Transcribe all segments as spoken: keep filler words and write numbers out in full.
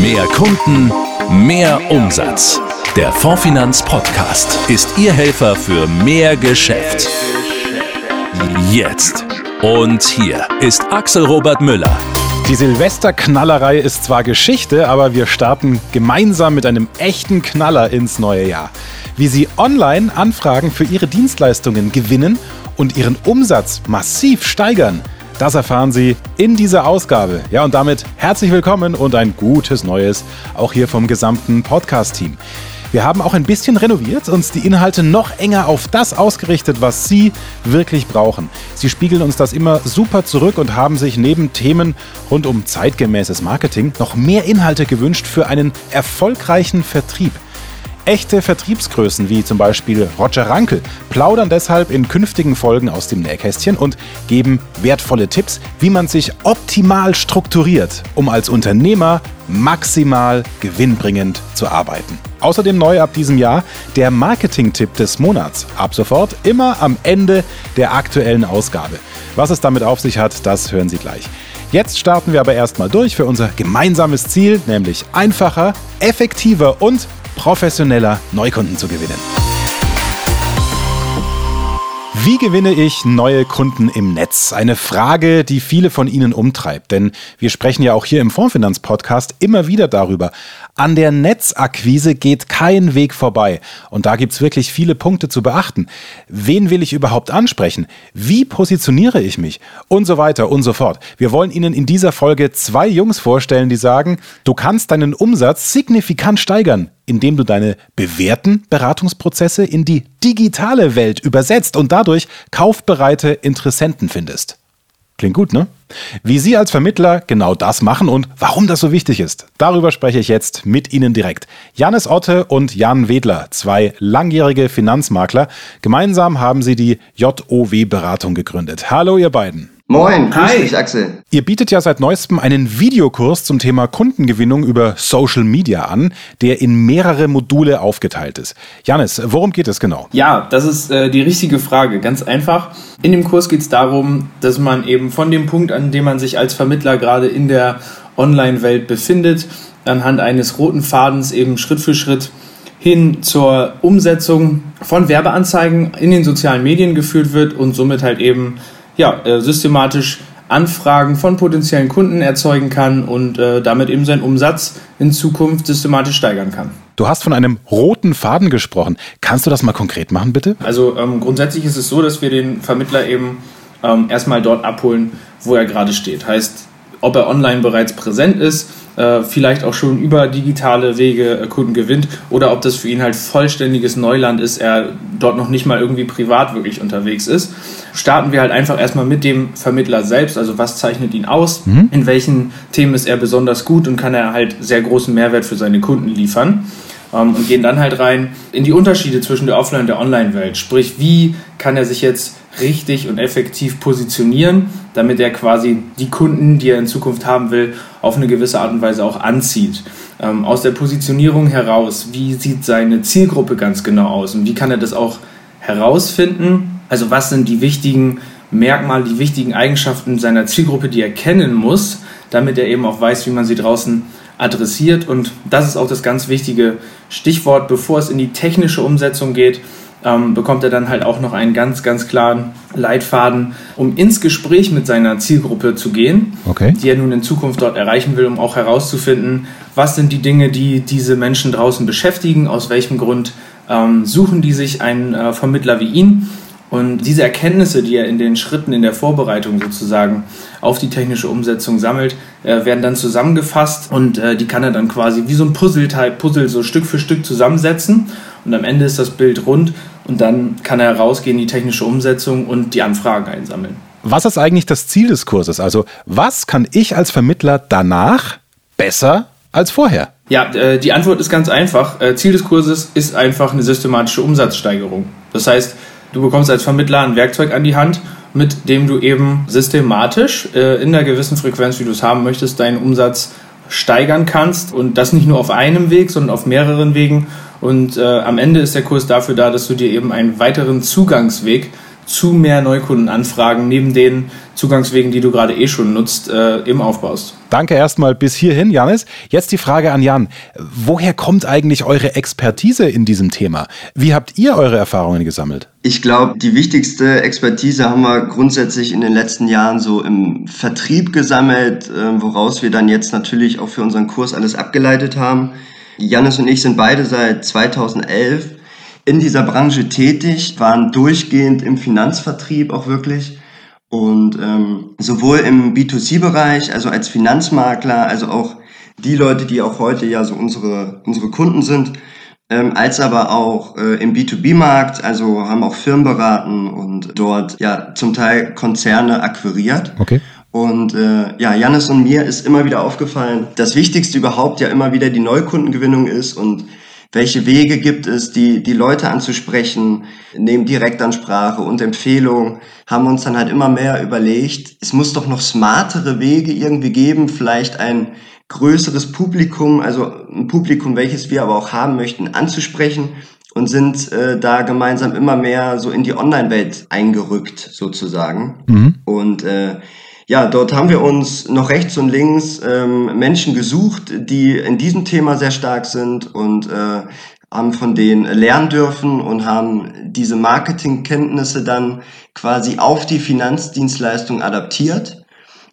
Mehr Kunden, mehr Umsatz. Der Fondsfinanz Podcast ist Ihr Helfer für mehr Geschäft. Jetzt. Und hier ist Axel Robert Müller. Die Silvesterknallerei ist zwar Geschichte, aber wir starten gemeinsam mit einem echten Knaller ins neue Jahr. Wie Sie online Anfragen für Ihre Dienstleistungen gewinnen und Ihren Umsatz massiv steigern, das erfahren Sie in dieser Ausgabe. Ja, und damit herzlich willkommen und ein gutes Neues, auch hier vom gesamten Podcast-Team. Wir haben auch ein bisschen renoviert, uns die Inhalte noch enger auf das ausgerichtet, was Sie wirklich brauchen. Sie spiegeln uns das immer super zurück und haben sich neben Themen rund um zeitgemäßes Marketing noch mehr Inhalte gewünscht für einen erfolgreichen Vertrieb. Echte Vertriebsgrößen wie zum Beispiel Roger Rankel plaudern deshalb in künftigen Folgen aus dem Nähkästchen und geben wertvolle Tipps, wie man sich optimal strukturiert, um als Unternehmer maximal gewinnbringend zu arbeiten. Außerdem neu ab diesem Jahr der Marketing-Tipp des Monats. Ab sofort immer am Ende der aktuellen Ausgabe. Was es damit auf sich hat, das hören Sie gleich. Jetzt starten wir aber erstmal durch für unser gemeinsames Ziel, nämlich einfacher, effektiver und professioneller Neukunden zu gewinnen. Wie gewinne ich neue Kunden im Netz? Eine Frage, die viele von Ihnen umtreibt, denn wir sprechen ja auch hier im Fondsfinanz-Podcast immer wieder darüber. An der Netzakquise geht kein Weg vorbei und da gibt es wirklich viele Punkte zu beachten. Wen will ich überhaupt ansprechen? Wie positioniere ich mich? Und so weiter und so fort. Wir wollen Ihnen in dieser Folge zwei Jungs vorstellen, die sagen, du kannst deinen Umsatz signifikant steigern, indem du deine bewährten Beratungsprozesse in die digitale Welt übersetzt und dadurch kaufbereite Interessenten findest. Klingt gut, ne? Wie Sie als Vermittler genau das machen und warum das so wichtig ist, darüber spreche ich jetzt mit Ihnen direkt. Janis Otte und Jan Wedler, zwei langjährige Finanzmakler. Gemeinsam haben sie die J O W-Beratung gegründet. Hallo ihr beiden. Moin, grüß dich, Axel. Ihr bietet ja seit neuestem einen Videokurs zum Thema Kundengewinnung über Social Media an, der in mehrere Module aufgeteilt ist. Janis, worum geht es genau? Ja, das ist äh, die richtige Frage. Ganz einfach. In dem Kurs geht es darum, dass man eben von dem Punkt, an dem man sich als Vermittler gerade in der Online-Welt befindet, anhand eines roten Fadens eben Schritt für Schritt hin zur Umsetzung von Werbeanzeigen in den sozialen Medien geführt wird und somit halt eben ja, äh, systematisch Anfragen von potenziellen Kunden erzeugen kann und äh, damit eben seinen Umsatz in Zukunft systematisch steigern kann. Du hast von einem roten Faden gesprochen. Kannst du das mal konkret machen, bitte? Also ähm, grundsätzlich ist es so, dass wir den Vermittler eben ähm, erstmal dort abholen, wo er gerade steht. Heißt, ob er online bereits präsent ist, äh, vielleicht auch schon über digitale Wege äh, Kunden gewinnt oder ob das für ihn halt vollständiges Neuland ist, er dort noch nicht mal irgendwie privat wirklich unterwegs ist. Starten wir halt einfach erstmal mit dem Vermittler selbst, also was zeichnet ihn aus, mhm. in welchen Themen ist er besonders gut und kann er halt sehr großen Mehrwert für seine Kunden liefern. Um, und gehen dann halt rein in die Unterschiede zwischen der Offline- und der Online-Welt. Sprich, wie kann er sich jetzt richtig und effektiv positionieren, damit er quasi die Kunden, die er in Zukunft haben will, auf eine gewisse Art und Weise auch anzieht. Um, aus der Positionierung heraus, wie sieht seine Zielgruppe ganz genau aus und wie kann er das auch herausfinden? Also was sind die wichtigen Merkmale, die wichtigen Eigenschaften seiner Zielgruppe, die er kennen muss, damit er eben auch weiß, wie man sie draußen adressiert. Und das ist auch das ganz wichtige Stichwort. Bevor es in die technische Umsetzung geht, ähm, bekommt er dann halt auch noch einen ganz, ganz klaren Leitfaden, um ins Gespräch mit seiner Zielgruppe zu gehen, okay, die er nun in Zukunft dort erreichen will, um auch herauszufinden, was sind die Dinge, die diese Menschen draußen beschäftigen, aus welchem Grund ähm, suchen die sich einen äh, Vermittler wie ihn. Und diese Erkenntnisse, die er in den Schritten in der Vorbereitung sozusagen auf die technische Umsetzung sammelt, äh, werden dann zusammengefasst und äh, die kann er dann quasi wie so ein Puzzleteil, Puzzle so Stück für Stück zusammensetzen und am Ende ist das Bild rund und dann kann er rausgehen in die technische Umsetzung und die Anfragen einsammeln. Was ist eigentlich das Ziel des Kurses? Also was kann ich als Vermittler danach besser als vorher? Ja, äh, die Antwort ist ganz einfach. Äh, Ziel des Kurses ist einfach eine systematische Umsatzsteigerung. Das heißt, du bekommst als Vermittler ein Werkzeug an die Hand, mit dem du eben systematisch äh, in einer gewissen Frequenz, wie du es haben möchtest, deinen Umsatz steigern kannst. Und das nicht nur auf einem Weg, sondern auf mehreren Wegen. Und äh, am Ende ist der Kurs dafür da, dass du dir eben einen weiteren Zugangsweg zu mehr Neukundenanfragen neben den Zugangswegen, die du gerade eh schon nutzt, äh, eben aufbaust. Danke erstmal bis hierhin, Jannis. Jetzt die Frage an Jan. Woher kommt eigentlich eure Expertise in diesem Thema? Wie habt ihr eure Erfahrungen gesammelt? Ich glaube, die wichtigste Expertise haben wir grundsätzlich in den letzten Jahren so im Vertrieb gesammelt, äh, woraus wir dann jetzt natürlich auch für unseren Kurs alles abgeleitet haben. Jannis und ich sind beide seit zweitausendelf in dieser Branche tätig, waren durchgehend im Finanzvertrieb auch wirklich. Und ähm, sowohl im B zwei C-Bereich, also als Finanzmakler, also auch die Leute, die auch heute ja so unsere unsere Kunden sind, ähm, als aber auch äh, im B zwei B-Markt, also haben auch Firmen beraten und dort ja zum Teil Konzerne akquiriert. Okay. Und äh, ja, Jannis und mir ist immer wieder aufgefallen, das Wichtigste überhaupt ja immer wieder die Neukundengewinnung ist und welche Wege gibt es, die die Leute anzusprechen, neben Direktansprache und Empfehlung, haben uns dann halt immer mehr überlegt, es muss doch noch smartere Wege irgendwie geben, vielleicht ein größeres Publikum, also ein Publikum, welches wir aber auch haben möchten, anzusprechen und sind äh, da gemeinsam immer mehr so in die Online-Welt eingerückt sozusagen. Mhm. Und äh, ja, dort haben wir uns noch rechts und links ähm, Menschen gesucht, die in diesem Thema sehr stark sind und äh, haben von denen lernen dürfen und haben diese Marketingkenntnisse dann quasi auf die Finanzdienstleistung adaptiert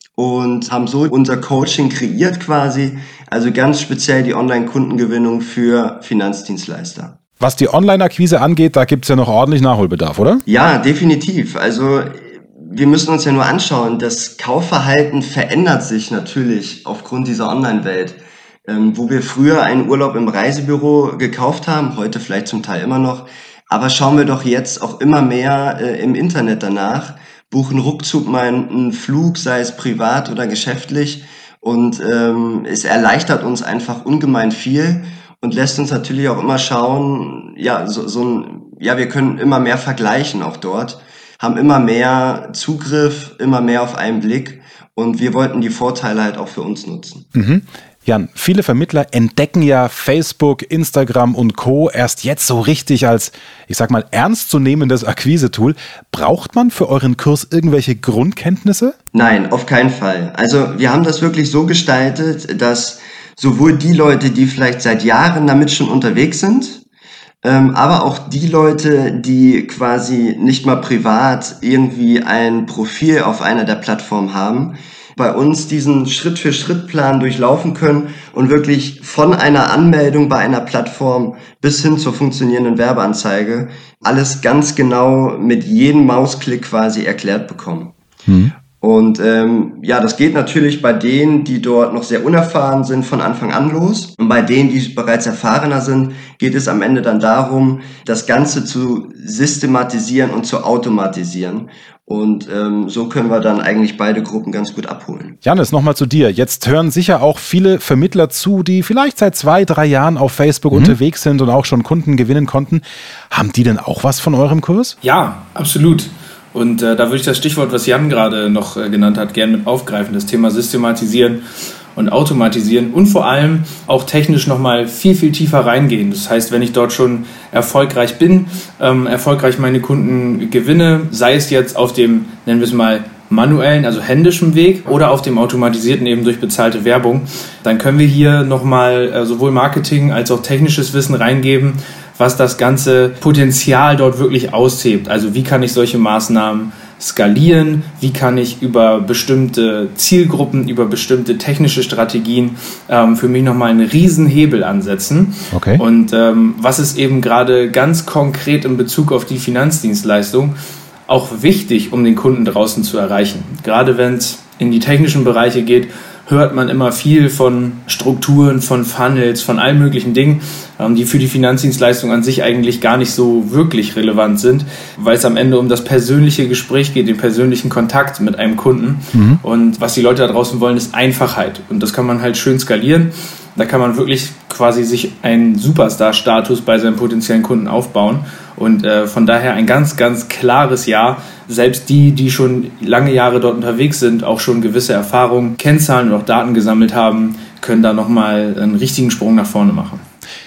und haben so unser Coaching kreiert quasi, also ganz speziell die Online-Kundengewinnung für Finanzdienstleister. Was die Online-Akquise angeht, da gibt's ja noch ordentlich Nachholbedarf, oder? Ja, definitiv. Also wir müssen uns ja nur anschauen, das Kaufverhalten verändert sich natürlich aufgrund dieser Online-Welt. Ähm, wo wir früher einen Urlaub im Reisebüro gekauft haben, heute vielleicht zum Teil immer noch, aber schauen wir doch jetzt auch immer mehr äh, im Internet danach, buchen ruckzuck mal einen Flug, sei es privat oder geschäftlich, und ähm, es erleichtert uns einfach ungemein viel und lässt uns natürlich auch immer schauen, ja, so, so ein, ja, wir können immer mehr vergleichen auch dort, haben immer mehr Zugriff, immer mehr auf einen Blick und wir wollten die Vorteile halt auch für uns nutzen. Mhm. Jan, viele Vermittler entdecken ja Facebook, Instagram und Co. erst jetzt so richtig als, ich sag mal, ernstzunehmendes Akquise-Tool. Braucht man für euren Kurs irgendwelche Grundkenntnisse? Nein, auf keinen Fall. Also wir haben das wirklich so gestaltet, dass sowohl die Leute, die vielleicht seit Jahren damit schon unterwegs sind, ähm, aber auch die Leute, die quasi nicht mal privat irgendwie ein Profil auf einer der Plattformen haben, bei uns diesen Schritt-für-Schritt-Plan durchlaufen können und wirklich von einer Anmeldung bei einer Plattform bis hin zur funktionierenden Werbeanzeige alles ganz genau mit jedem Mausklick quasi erklärt bekommen. Hm. Und ähm, ja, das geht natürlich bei denen, die dort noch sehr unerfahren sind, von Anfang an los. Und bei denen, die bereits erfahrener sind, geht es am Ende dann darum, das Ganze zu systematisieren und zu automatisieren. Und ähm, so können wir dann eigentlich beide Gruppen ganz gut abholen. Jannis, nochmal zu dir. Jetzt hören sicher auch viele Vermittler zu, die vielleicht seit zwei, drei Jahren auf Facebook mhm. unterwegs sind und auch schon Kunden gewinnen konnten. Haben die denn auch was von eurem Kurs? Ja, absolut. Und äh, da würde ich das Stichwort, was Jan gerade noch äh, genannt hat, gerne mit aufgreifen. Das Thema Systematisieren und Automatisieren und vor allem auch technisch nochmal viel, viel tiefer reingehen. Das heißt, wenn ich dort schon erfolgreich bin, ähm, erfolgreich meine Kunden gewinne, sei es jetzt auf dem, nennen wir es mal, manuellen, also händischen Weg oder auf dem automatisierten eben durch bezahlte Werbung, dann können wir hier nochmal äh, sowohl Marketing als auch technisches Wissen reingeben, was das ganze Potenzial dort wirklich aushebt. Also wie kann ich solche Maßnahmen skalieren, wie kann ich über bestimmte Zielgruppen, über bestimmte technische Strategien ähm, für mich nochmal einen riesen Hebel ansetzen. Okay. Und ähm, was ist eben gerade ganz konkret in Bezug auf die Finanzdienstleistung auch wichtig, um den Kunden draußen zu erreichen. Gerade wenn es in die technischen Bereiche geht, hört man immer viel von Strukturen, von Funnels, von allen möglichen Dingen, die für die Finanzdienstleistung an sich eigentlich gar nicht so wirklich relevant sind, weil es am Ende um das persönliche Gespräch geht, den persönlichen Kontakt mit einem Kunden. Mhm. Und was die Leute da draußen wollen, ist Einfachheit. Und das kann man halt schön skalieren. Da kann man wirklich quasi sich einen Superstar-Status bei seinem potenziellen Kunden aufbauen. Und äh, von daher ein ganz, ganz klares Ja. Selbst die, die schon lange Jahre dort unterwegs sind, auch schon gewisse Erfahrungen, Kennzahlen und auch Daten gesammelt haben, können da nochmal einen richtigen Sprung nach vorne machen.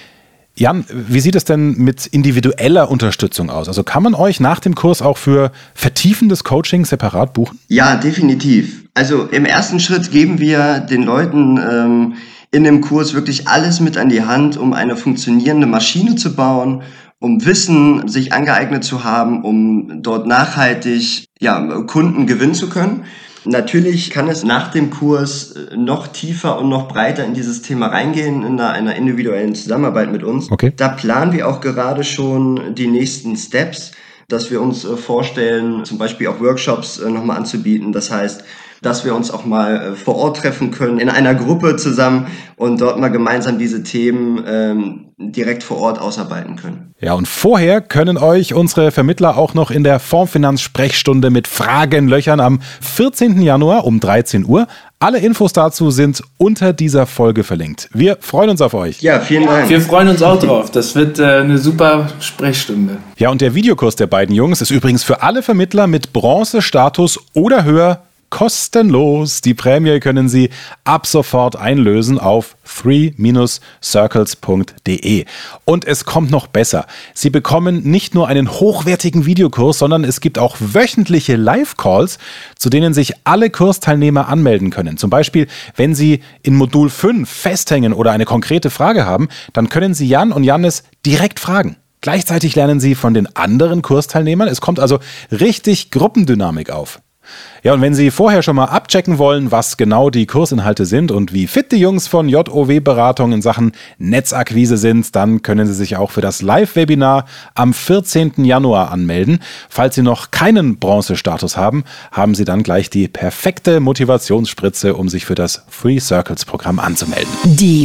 Jan, wie sieht es denn mit individueller Unterstützung aus? Also kann man euch nach dem Kurs auch für vertiefendes Coaching separat buchen? Ja, definitiv. Also im ersten Schritt geben wir den Leuten ähm, in dem Kurs wirklich alles mit an die Hand, um eine funktionierende Maschine zu bauen, um Wissen sich angeeignet zu haben, um dort nachhaltig ja, Kunden gewinnen zu können. Natürlich kann es nach dem Kurs noch tiefer und noch breiter in dieses Thema reingehen, in einer, einer individuellen Zusammenarbeit mit uns. Okay. Da planen wir auch gerade schon die nächsten Steps, dass wir uns vorstellen, zum Beispiel auch Workshops nochmal anzubieten. Das heißt, dass wir uns auch mal vor Ort treffen können, in einer Gruppe zusammen und dort mal gemeinsam diese Themen ähm, direkt vor Ort ausarbeiten können. Ja, und vorher können euch unsere Vermittler auch noch in der Fondsfinanz-Sprechstunde mit Fragen löchern am vierzehnten Januar um dreizehn Uhr. Alle Infos dazu sind unter dieser Folge verlinkt. Wir freuen uns auf euch. Ja, vielen Dank. Wir freuen uns auch drauf. Das wird äh, eine super Sprechstunde. Ja, und der Videokurs der beiden Jungs ist übrigens für alle Vermittler mit Bronze-Status oder höher kostenlos. Die Prämie können Sie ab sofort einlösen auf three circles punkt de. Und es kommt noch besser. Sie bekommen nicht nur einen hochwertigen Videokurs, sondern es gibt auch wöchentliche Live-Calls, zu denen sich alle Kursteilnehmer anmelden können. Zum Beispiel, wenn Sie in Modul fünf festhängen oder eine konkrete Frage haben, dann können Sie Jan und Jannis direkt fragen. Gleichzeitig lernen Sie von den anderen Kursteilnehmern. Es kommt also richtig Gruppendynamik auf. Ja, und wenn Sie vorher schon mal abchecken wollen, was genau die Kursinhalte sind und wie fit die Jungs von J O W-Beratung in Sachen Netzakquise sind, dann können Sie sich auch für das Live-Webinar am vierzehnten Januar anmelden. Falls Sie noch keinen Bronze-Status haben, haben Sie dann gleich die perfekte Motivationsspritze, um sich für das Three Circles-Programm anzumelden. Die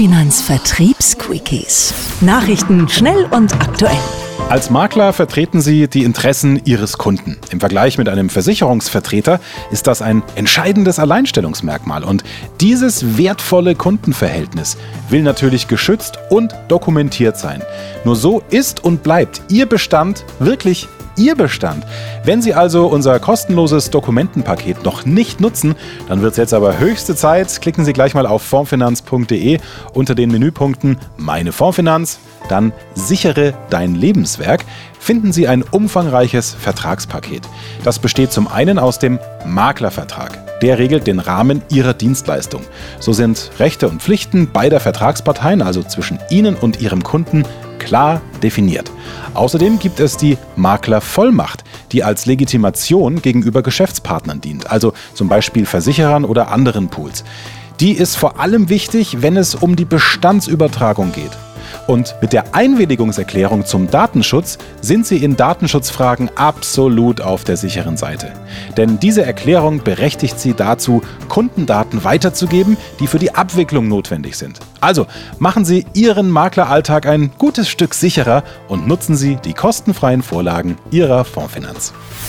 Fondsfinanz-Vertriebs-Quickies. Nachrichten schnell und aktuell. Als Makler vertreten Sie die Interessen Ihres Kunden. Im Vergleich mit einem Versicherungsvertreter ist das ein entscheidendes Alleinstellungsmerkmal. Und dieses wertvolle Kundenverhältnis will natürlich geschützt und dokumentiert sein. Nur so ist und bleibt Ihr Bestand wirklich Ihr Bestand. Wenn Sie also unser kostenloses Dokumentenpaket noch nicht nutzen, dann wird es jetzt aber höchste Zeit. Klicken Sie gleich mal auf fondsfinanz punkt de unter den Menüpunkten Meine Fondsfinanz, dann Sichere dein Lebenswerk, finden Sie ein umfangreiches Vertragspaket. Das besteht zum einen aus dem Maklervertrag. Der regelt den Rahmen Ihrer Dienstleistung. So sind Rechte und Pflichten beider Vertragsparteien, also zwischen Ihnen und Ihrem Kunden, klar definiert. Außerdem gibt es die Maklervollmacht, die als Legitimation gegenüber Geschäftspartnern dient, also zum Beispiel Versicherern oder anderen Pools. Die ist vor allem wichtig, wenn es um die Bestandsübertragung geht. Und mit der Einwilligungserklärung zum Datenschutz sind Sie in Datenschutzfragen absolut auf der sicheren Seite. Denn diese Erklärung berechtigt Sie dazu, Kundendaten weiterzugeben, die für die Abwicklung notwendig sind. Also machen Sie Ihren Makleralltag ein gutes Stück sicherer und nutzen Sie die kostenfreien Vorlagen Ihrer Fondsfinanz.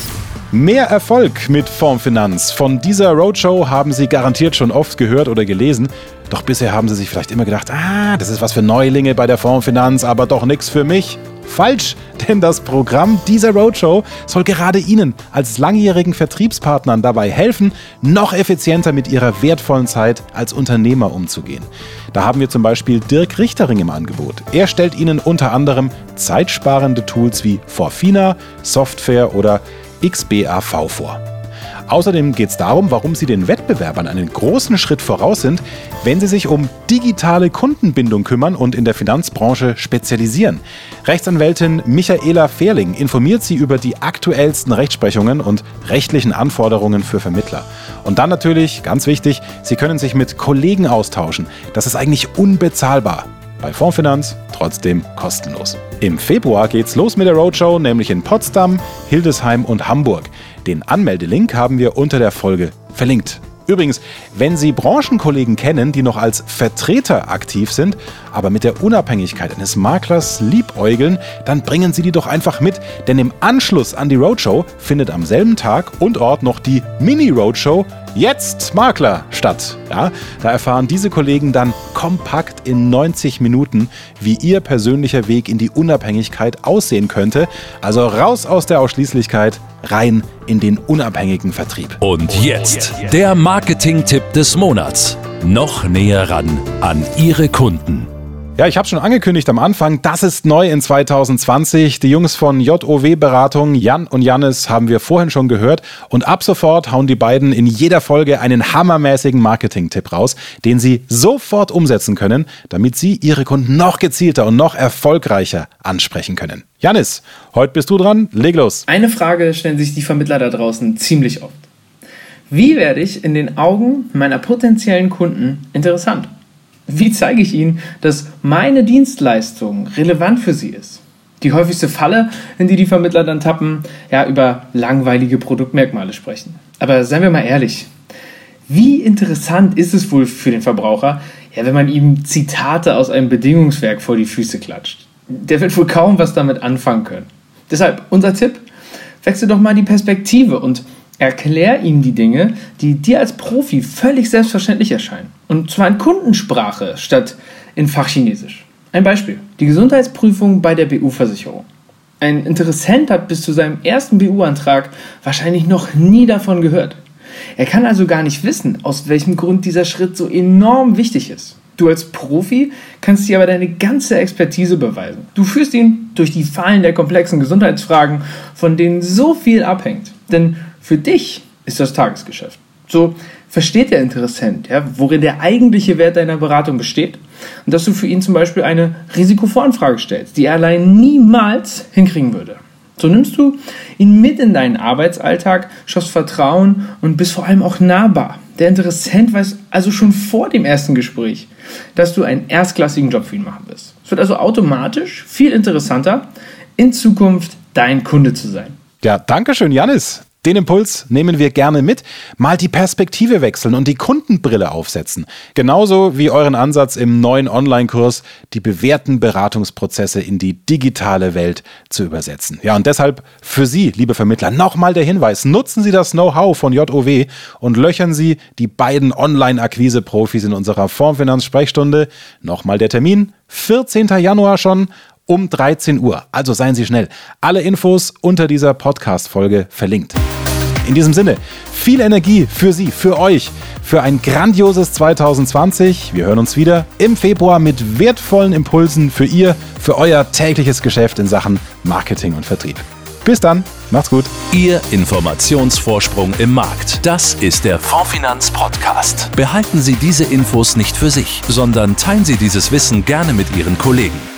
Mehr Erfolg mit Fondsfinanz. Von dieser Roadshow haben Sie garantiert schon oft gehört oder gelesen. Doch bisher haben Sie sich vielleicht immer gedacht, ah, das ist was für Neulinge bei der Fondsfinanz, aber doch nichts für mich. Falsch, denn das Programm dieser Roadshow soll gerade Ihnen als langjährigen Vertriebspartnern dabei helfen, noch effizienter mit Ihrer wertvollen Zeit als Unternehmer umzugehen. Da haben wir zum Beispiel Dirk Richtering im Angebot. Er stellt Ihnen unter anderem zeitsparende Tools wie Forfina, Software oder X B A V vor. Außerdem geht es darum, warum Sie den Wettbewerbern einen großen Schritt voraus sind, wenn Sie sich um digitale Kundenbindung kümmern und in der Finanzbranche spezialisieren. Rechtsanwältin Michaela Fehrling informiert Sie über die aktuellsten Rechtsprechungen und rechtlichen Anforderungen für Vermittler. Und dann natürlich, ganz wichtig, Sie können sich mit Kollegen austauschen. Das ist eigentlich unbezahlbar. Bei Fondsfinanz trotzdem kostenlos. Im Februar geht's los mit der Roadshow, nämlich in Potsdam, Hildesheim und Hamburg. Den Anmeldelink haben wir unter der Folge verlinkt. Übrigens, wenn Sie Branchenkollegen kennen, die noch als Vertreter aktiv sind, aber mit der Unabhängigkeit eines Maklers liebäugeln, dann bringen Sie die doch einfach mit, denn im Anschluss an die Roadshow findet am selben Tag und Ort noch die Mini-Roadshow Jetzt Makler statt. Ja, da erfahren diese Kollegen dann kompakt in neunzig Minuten, wie ihr persönlicher Weg in die Unabhängigkeit aussehen könnte. Also raus aus der Ausschließlichkeit, rein in den unabhängigen Vertrieb. Und jetzt der Marketing-Tipp des Monats. Noch näher ran an Ihre Kunden. Ja, ich habe schon angekündigt am Anfang, das ist neu in zwanzig zwanzig. Die Jungs von J O W-Beratung, Jan und Jannis, haben wir vorhin schon gehört. Und ab sofort hauen die beiden in jeder Folge einen hammermäßigen Marketing-Tipp raus, den sie sofort umsetzen können, damit sie ihre Kunden noch gezielter und noch erfolgreicher ansprechen können. Jannis, heute bist du dran. Leg los. Eine Frage stellen sich die Vermittler da draußen ziemlich oft. Wie werde ich in den Augen meiner potenziellen Kunden interessant? Wie zeige ich ihnen, dass meine Dienstleistung relevant für sie ist? Die häufigste Falle, in die die Vermittler dann tappen, ja, über langweilige Produktmerkmale sprechen. Aber seien wir mal ehrlich, wie interessant ist es wohl für den Verbraucher, ja, wenn man ihm Zitate aus einem Bedingungswerk vor die Füße klatscht? Der wird wohl kaum was damit anfangen können. Deshalb unser Tipp, wechsel doch mal die Perspektive und erklär ihm die Dinge, die dir als Profi völlig selbstverständlich erscheinen. Und zwar in Kundensprache statt in Fachchinesisch. Ein Beispiel. Die Gesundheitsprüfung bei der B U-Versicherung. Ein Interessent hat bis zu seinem ersten B U-Antrag wahrscheinlich noch nie davon gehört. Er kann also gar nicht wissen, aus welchem Grund dieser Schritt so enorm wichtig ist. Du als Profi kannst dir aber deine ganze Expertise beweisen. Du führst ihn durch die Fallen der komplexen Gesundheitsfragen, von denen so viel abhängt. Denn für dich ist das Tagesgeschäft. So versteht der Interessent, ja, worin der eigentliche Wert deiner Beratung besteht und dass du für ihn zum Beispiel eine Risikovoranfrage stellst, die er allein niemals hinkriegen würde. So nimmst du ihn mit in deinen Arbeitsalltag, schaffst Vertrauen und bist vor allem auch nahbar. Der Interessent weiß also schon vor dem ersten Gespräch, dass du einen erstklassigen Job für ihn machen wirst. Es wird also automatisch viel interessanter, in Zukunft dein Kunde zu sein. Ja, danke schön, Jannis. Den Impuls nehmen wir gerne mit. Mal die Perspektive wechseln und die Kundenbrille aufsetzen. Genauso wie euren Ansatz im neuen Online-Kurs, die bewährten Beratungsprozesse in die digitale Welt zu übersetzen. Ja, und deshalb für Sie, liebe Vermittler, nochmal der Hinweis. Nutzen Sie das Know-how von J O W und löchern Sie die beiden Online-Akquise-Profis in unserer Fondsfinanz-Sprechstunde. Nochmal der Termin, vierzehnten Januar schon. Um dreizehn Uhr, also seien Sie schnell. Alle Infos unter dieser Podcast-Folge verlinkt. In diesem Sinne, viel Energie für Sie, für euch, für ein grandioses zwanzig zwanzig. Wir hören uns wieder im Februar mit wertvollen Impulsen für Ihr, für euer tägliches Geschäft in Sachen Marketing und Vertrieb. Bis dann, macht's gut. Ihr Informationsvorsprung im Markt. Das ist der Fondsfinanz Podcast. Behalten Sie diese Infos nicht für sich, sondern teilen Sie dieses Wissen gerne mit Ihren Kollegen.